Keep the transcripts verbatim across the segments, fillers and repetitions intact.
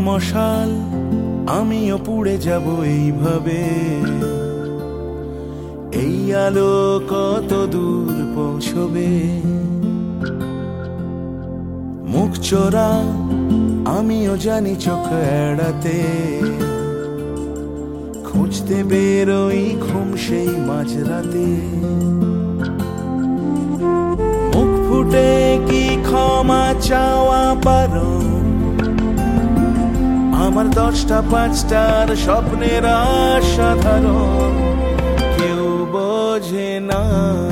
মশাল আমিও পুড়ে যাব এইভাবে। এই আলো কত দূর পৌঁছবে? মুখ চোরা আমিও জানি চোখ এড়াতে, খুঁজতে বেরোই ঘুম সেই মাঝরাতে। মুখ ফুটে কি ক্ষমা চাওয়া পারো? আমার দশটা পাঁচটার স্বপ্নের অসাধারণ কেউ বোঝে না।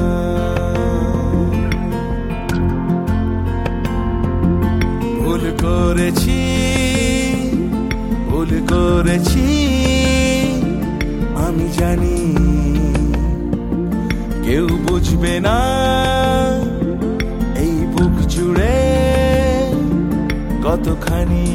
ভুল করেছি, ভুল করেছি আমি জানি, কেউ বুঝবে না এই বুক জুড়ে কতখানি।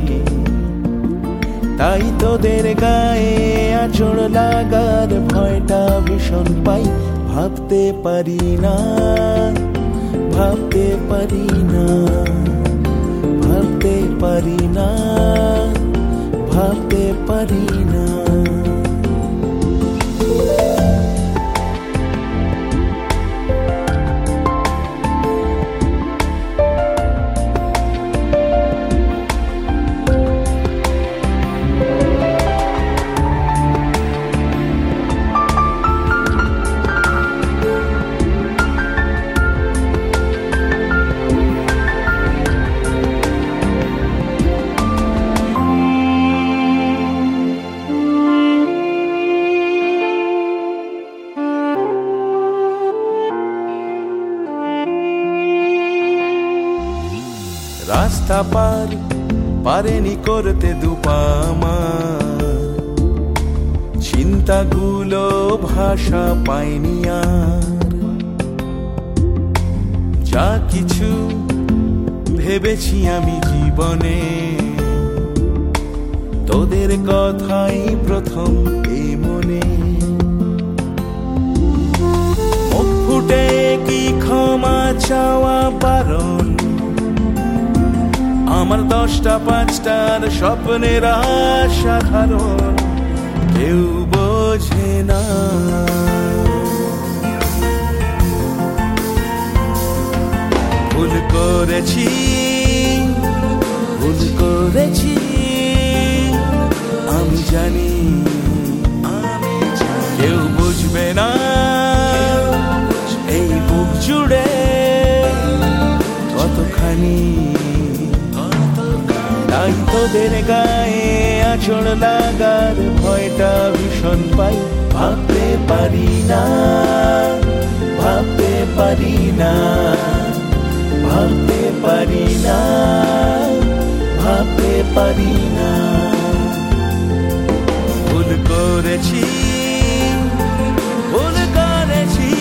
তাই তোদের গায়ে আঁচড় লাগার ভয়টা ভীষণ পাই। ভাবতে পারি না, ভাবতে পারি না, ভাবতে পারি না, ভাবতে পারি না। রাস্তা পার পারেনি করতে দুপা আমার, চিন্তাগুলো ভাষা পায়নি আর। যা কিছু ভেবেছি আমি জীবনে, তোদের কথাই প্রথম এই মনে। মুখ ফুটে কি ক্ষমা চাওয়া বারণ? আমার দশটা পাঁচটার স্বপ্নের অসাধারণ কেউ বোঝে না। ভুল করেছি, ভুল করেছি আমি জানি, কেউ বুঝবে না এই বুক জুড়ে কতখানি। তাই তোদের গায়ে আঁচড় লাগার ভয়টা ভীষণ পাই। ভাবতে পারি না, ভাবতে পারি না, ভাবতে পারি না, ভাবতে পারি না। ভুল করেছি, ভুল করেছি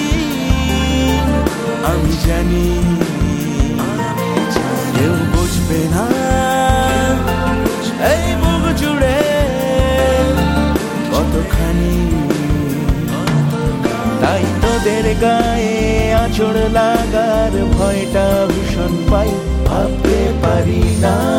আমি জানি, কেউ বুঝবে না এই বুক জুড়ে কতখানি। তাই তোদের গায়ে আঁচড় লাগার ভয়টা ভীষণ পাই। ভাবতে পারি না।